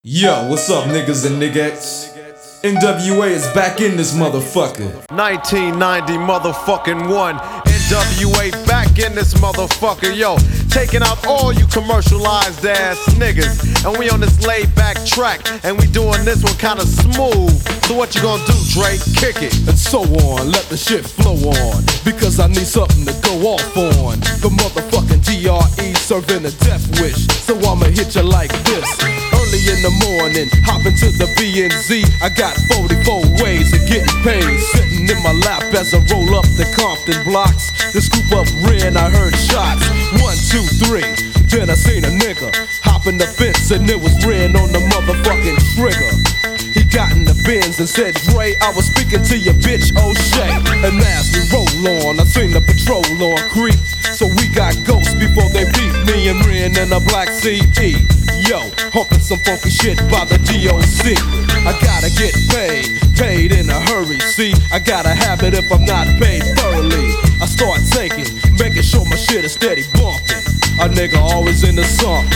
Yo, what's up, niggas and niggettes? NWA is back in this motherfucker. 1990 motherfucking one. NWA back in this motherfucker, yo. Taking out all you commercialized ass niggas. And we on this laid back track. And we doing this one kinda smooth. So what you gonna do, Dre? Kick it. And so on, let the shit flow on. Because I need something to go off on. The motherfucking DRE serving a death wish. So I'ma hit you like this. Early in the morning, hop into the B&Z. I got 44 ways of getting paid. Sitting in my lap as I roll up the Compton blocks. The scoop up ran, I heard shots. 1, 2, 3. Then I seen a nigga hop in the fence and it was ran on the motherfucking trigger. He got in the Benz and said, Dre, I was speaking to your bitch O'Shea. And as we roll on, I seen the patrol on creep. So we got ghosts before they beat me and ran in a black CE. Yo, humping some funky shit by the DOC. I gotta get paid in a hurry. See, I gotta have it if I'm not paid thoroughly. I start thinking, making sure my shit is steady bumping. A nigga always in the song.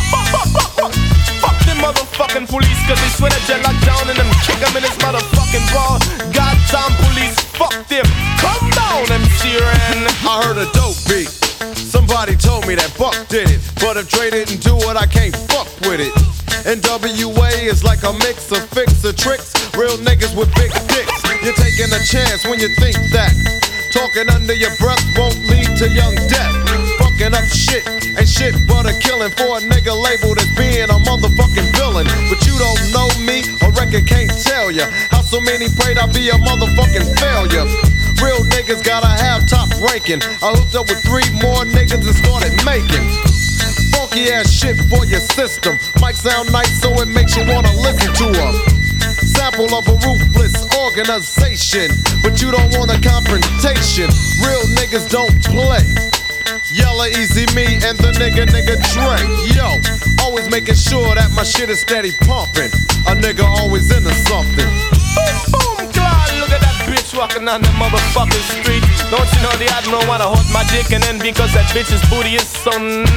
Fuck them motherfucking police, cause they swear that you lock down and them kick them in this motherfucking ball. Goddamn police, fuck them. Come down, MC Ren. I heard a dope beat. Somebody told me that Buck did it. But if Dre didn't do it, I can't fuck with it. NWA is like a mix of fixer tricks. Real niggas with big dicks. You're taking a chance when you think that talking under your breath won't lead to young death. Fucking up shit ain't shit but a killing for a nigga labeled as being a motherfucking villain. But you don't know me, a record can't tell ya how so many prayed I'd be a motherfucking failure. Real niggas gotta have top ranking. I hooked up with 3 more niggas and started making funky ass shit for your system. Might sound nice so it makes you wanna listen to them. Sample of a ruthless organization, but you don't want a confrontation. Real niggas don't play. Yella, Easy Me, and the nigga Dre. Yo, always making sure that my shit is steady pumping. A nigga always into something. Boom, boom, claw, look at that bitch walking on the motherfucking street. Don't you know the admiral wanna hold my dick and then because that bitch's booty is so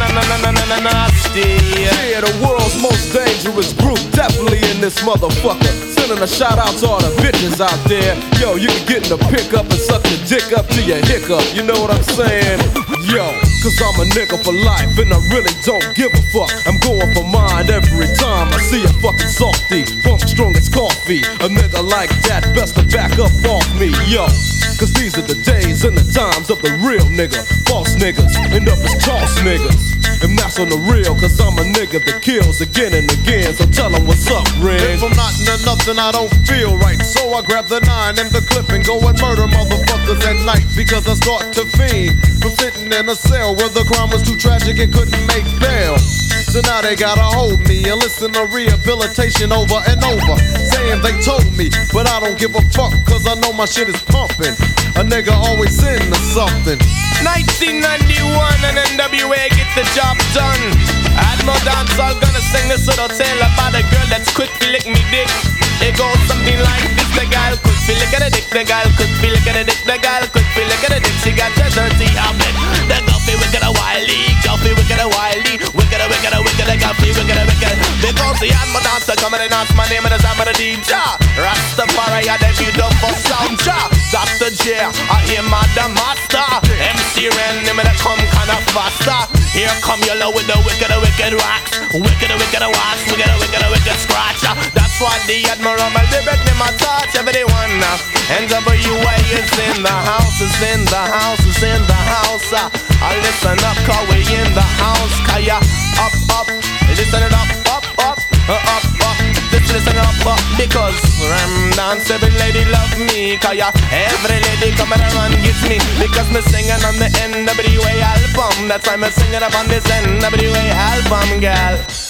nasty. Yeah, the world's most dangerous group, definitely in this motherfucker. Sending a shout out to all the bitches out there. Yo, you can get in the pickup and suck your dick up to your hiccup. You know what I'm saying? Yo, cause I'm a nigga for life and I really don't give a fuck. I'm going for mine every time I see a fucking softy. Funk strong as coffee. A nigga like that best to back up off me, yo. Cause these are the days and the times of the real nigga. False niggas end up as toss niggas. And that's on the real, cause I'm a nigga that kills again and again. So tell them what's up, Rig. If I'm not into nothing, I don't feel right. So I grab the 9 and the clip and go and murder motherfuckers at night. Because I start to fiend from sitting in a cell where the crime was too tragic and couldn't make bail. So now they gotta hold me and listen to rehabilitation over and over. Saying they told me, but I don't give a fuck cause I know my shit is pumping. A nigga always into something. 1991 and NWA get the job done. Admiral Dancehall gonna sing this little tale about a girl that's quick to lick me dick. It goes something like this: the gal quick to lick at a dick, the gal quick to lick at a dick, the gal quick to lick at a dick. She got the dirty habit, the guffy wicked a wily, guffy wicked a wily, wicked a wicked a wicked a guffy wicked a wicked. Because the Admiral Dancer come and announce my name and the time of the DJ. Rastafari I debut up for sound ja. Dr. J, I hear the master. MC Ren, him and come kinda faster. Here come yellow with the wicked rocks, wicked wax, wicked scratch. That's why the Admiral my lyric them I touch everyone. NWA is in the house, is in the house, is in the house. I listen up, cause we in the house. Kaya up, listen it up. Listen up, because Ram dance, every lady love me. Kaya every lady come and run gets me. Because me singing on the NWA album. That's why me singing up on this NWA album, gal.